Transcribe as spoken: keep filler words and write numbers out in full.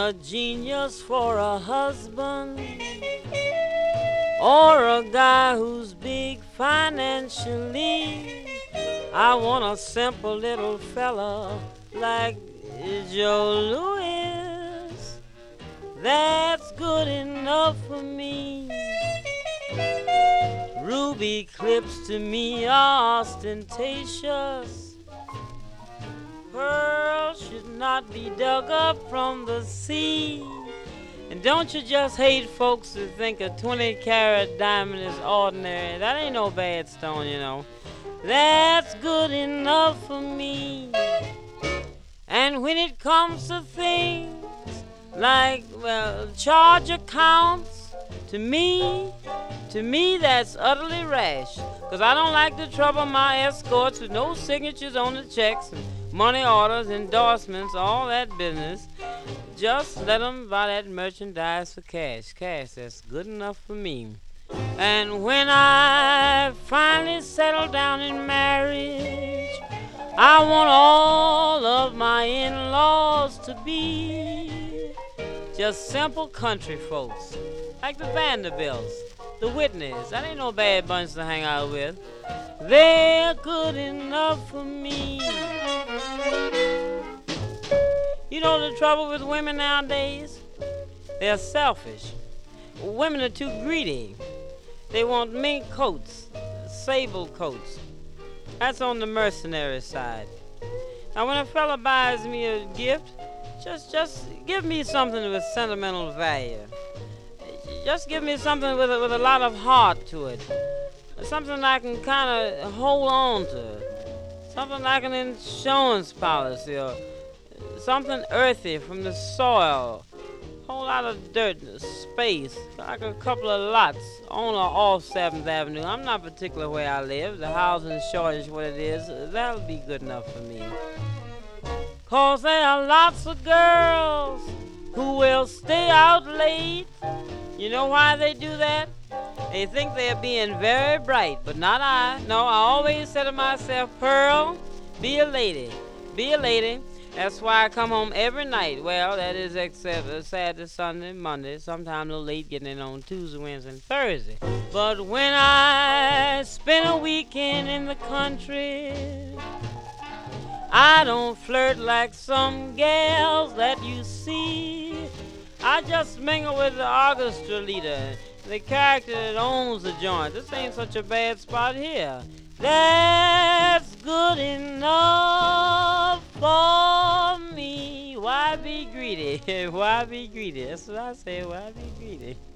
a genius for a husband, or a guy who's big financially. I want a simple little fella like Joe Louis. That's good enough for me. Ruby clips to me are ostentatious. Pearls should not be dug up from the sea. And don't you just hate folks who think a twenty carat diamond is ordinary? That ain't no bad stone, you know. That's good enough for me. And when it comes to things like, well, charge accounts, to me, to me that's utterly rash. Cause I don't like to trouble my escorts with no signatures on the checks and money orders, endorsements, all that business. Just let them buy that merchandise for cash. Cash, that's good enough for me. And when I finally settle down in marriage, I want all of my in-laws to be just simple country folks, like the Vanderbilts, the Whitneys. That ain't no bad bunch to hang out with. They're good enough for me. You know the trouble with women nowadays? They're selfish. Women are too greedy. They want mink coats, sable coats. That's on the mercenary side. Now when a fella buys me a gift, just just give me something with sentimental value. Just give me something with a, with a lot of heart to it. Something I can kind of hold on to. Something like an insurance policy or something earthy from the soil. Whole lot of dirt, space, like a couple of lots on or off seventh Avenue. I'm not particular where I live. The housing shortage, what it is, that'll be good enough for me. Cause there are lots of girls who will stay out late. You know why they do that? They think they're being very bright, but not I. No, I always say to myself, Pearl, be a lady, be a lady. That's why I come home every night. Well, that is except uh, Saturday, Sunday, Monday. Sometimes a little late getting in on Tuesday, Wednesday, and Thursday. But when I spend a weekend in the country, I don't flirt like some gals that you see. I just mingle with the orchestra leader, the character that owns the joint. This ain't such a bad spot here. That's good enough for me. Why be greedy? Why be greedy? That's what I say. Why be greedy?